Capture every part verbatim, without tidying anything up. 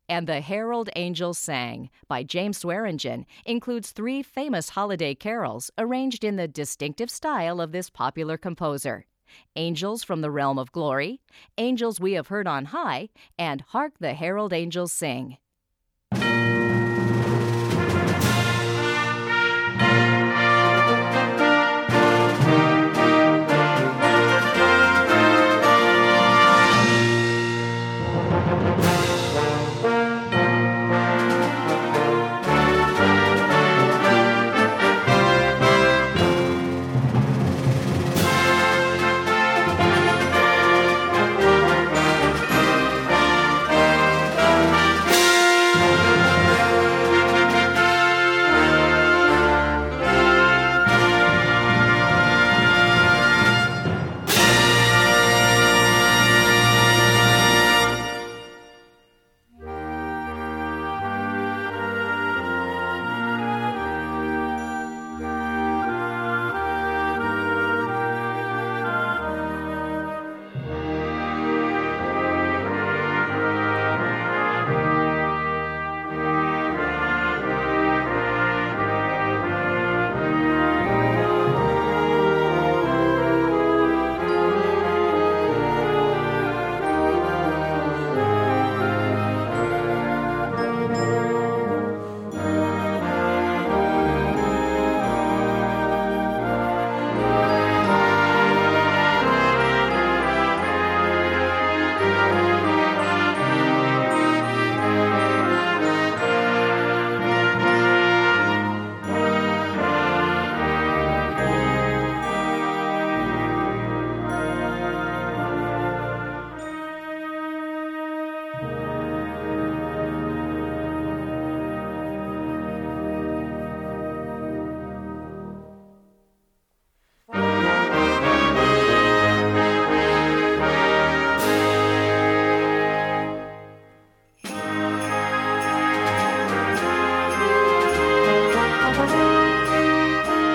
And the Herald Angels Sang by James Swearingen includes three famous holiday carols arranged in the distinctive style of this popular composer: Angels from the Realm of Glory, Angels We Have Heard on High, and Hark the Herald Angels Sing.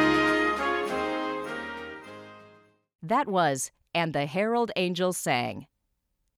That was And the Herald Angels Sang